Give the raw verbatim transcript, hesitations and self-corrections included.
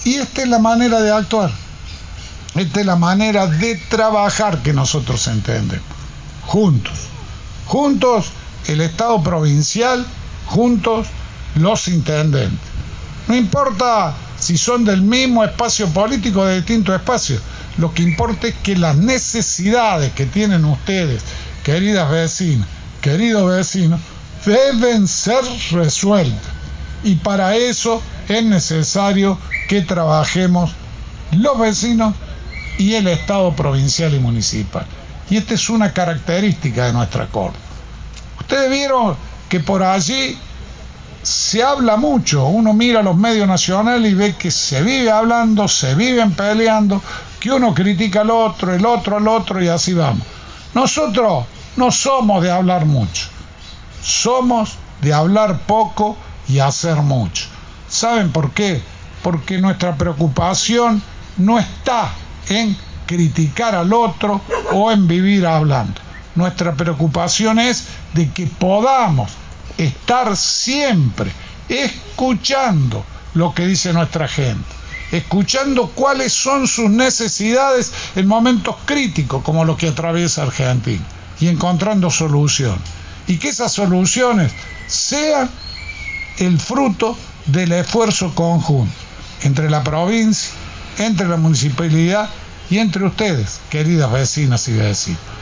Y esta es la manera de actuar. Esta es la manera de trabajar que nosotros entendemos. Juntos. Juntos el Estado provincial, juntos los intendentes. No importa si son del mismo espacio político o de distintos espacios. Lo que importa es que las necesidades que tienen ustedes, queridas vecinas, queridos vecinos, deben ser resueltas. Y para eso es necesario que trabajemos los vecinos y el Estado provincial y municipal. Y esta es una característica de nuestra Corte. Ustedes vieron que por allí se habla mucho, uno mira los medios nacionales y ve que se vive hablando, se viven peleando, que uno critica al otro, el otro al otro y así vamos. Nosotros no somos de hablar mucho, somos de hablar poco y hacer mucho. ¿Saben por qué? Porque nuestra preocupación no está en criticar al otro o en vivir hablando. Nuestra preocupación es de que podamos estar siempre escuchando lo que dice nuestra gente, escuchando cuáles son sus necesidades en momentos críticos como los que atraviesa Argentina y encontrando soluciones, y que esas soluciones sean el fruto del esfuerzo conjunto entre la provincia, entre la municipalidad y entre ustedes, queridas vecinas y vecinos.